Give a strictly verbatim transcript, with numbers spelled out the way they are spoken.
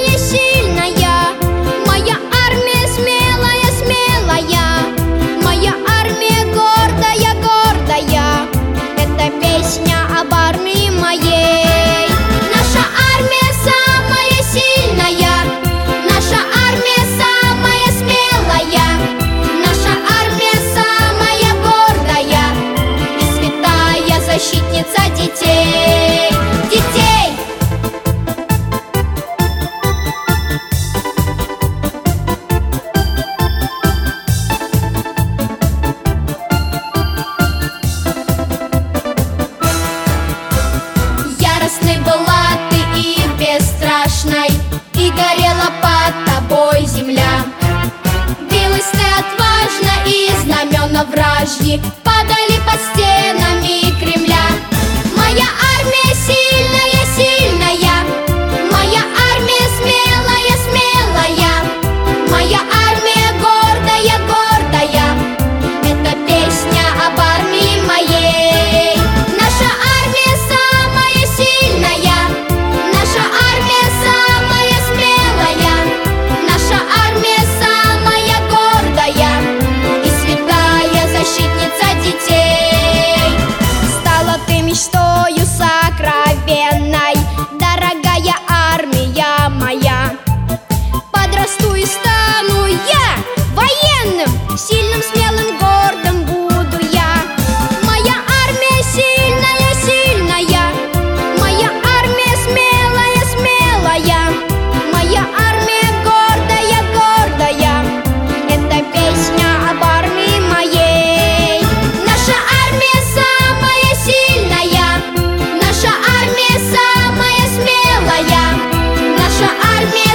самая сильная. Моя армия смелая, смелая. Моя армия гордая, гордая. Это песня об армии моей. Наша армия самая сильная. Наша армия самая смелая. Наша армия самая гордая и святая защитница детей. Детей! Яростной была ты и бесстрашной, и горела под тобой земля. Билась ты отважно, и знамена вражьи падали под стенами Кремля. Моя армия сильная, сильная. Моя армия смелая, смелая. Моя армия гордая, гордая. Это песня об армии моей. Наша армия самая сильная. Наша армия самая смелая. Наша армия самая гордая и святая защитница детей. Стала ты мечтою сокровенной, дорогая армия моя. Подрасту и стану я военным, сильным, смелым, гордым буду я. Моя армия сильная, сильная. Моя армия смелая, смелая. Моя армия гордая, гордая. Это песня об армии моей. Наша армия самая сильная. Наша армия самая смелая. Наша армия